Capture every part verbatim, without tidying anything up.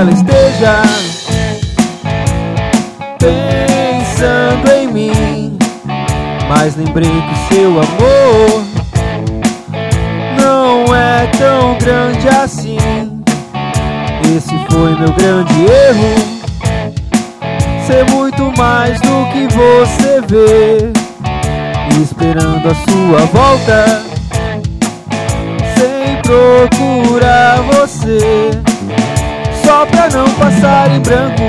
ela esteja pensando em mim, mas lembrei que seu amor não é tão grande assim. Esse foi meu grande erro, ser muito mais do que você vê, esperando a sua volta, sem procurar você, só pra não passar em branco.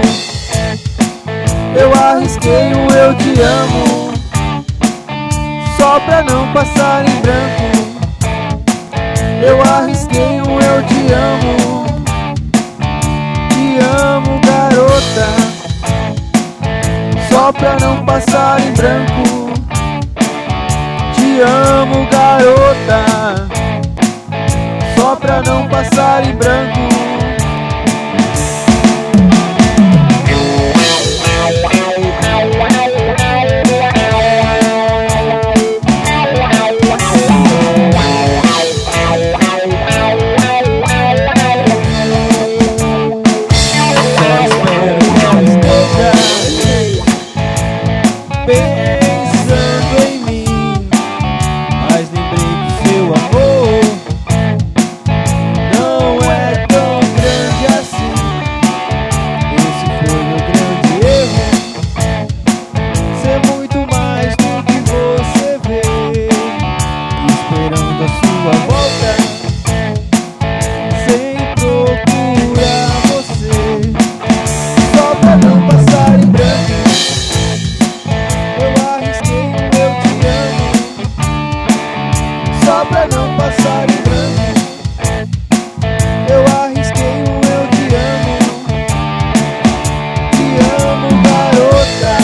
Eu arrisquei um eu te amo, só pra não passar em branco. Eu arrisquei um eu te amo, te amo, garota, só pra não passar em branco. Te amo, garota, só pra não passar em branco. Pensando em mim, mas lembrei que seu amor não é tão grande assim. Esse foi meu grande erro, ser muito mais do que você vê, esperando a sua volta, sem procurar você, só pra não passar em branco. Só pra não passar em branco, eu arrisquei um eu te amo, te amo, garota,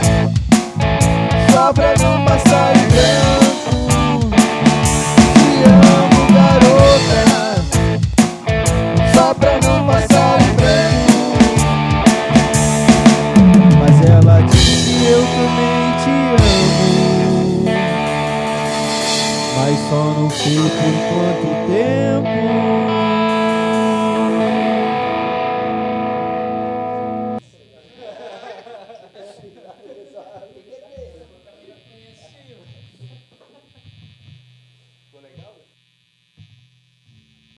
só pra não passar em branco. Te amo, garota, só pra não passar em branco. Mas ela disse eu também te amo, mas só não sei por quanto tempo.